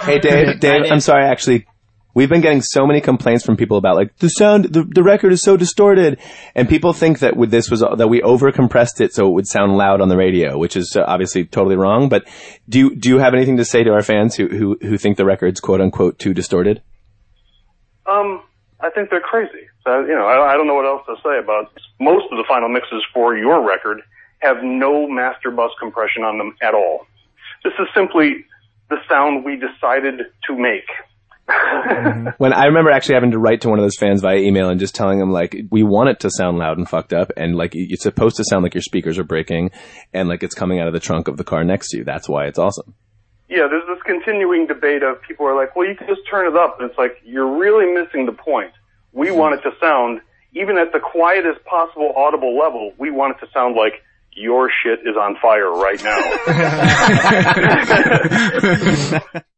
Hey, Dave, I'm sorry, actually. We've been getting so many complaints from people about like the sound, the record is so distorted, and people think that that we overcompressed it so it would sound loud on the radio, which is obviously totally wrong. But do you have anything to say to our fans who think the record's quote unquote too distorted? I think they're crazy. So, I don't know what else to say about it. Most of the final mixes for your record have no master bus compression on them at all. This is simply the sound we decided to make. When I remember actually having to write to one of those fans via email and just telling them like we want it to sound loud and fucked up, and like it's supposed to sound like your speakers are breaking and like it's coming out of the trunk of the car next to you. That's why it's awesome. Yeah, there's this continuing debate of people are like, well, you can just turn it up, and it's like you're really missing the point. We want it to sound, even at the quietest possible audible level, we want it to sound like your shit is on fire right now.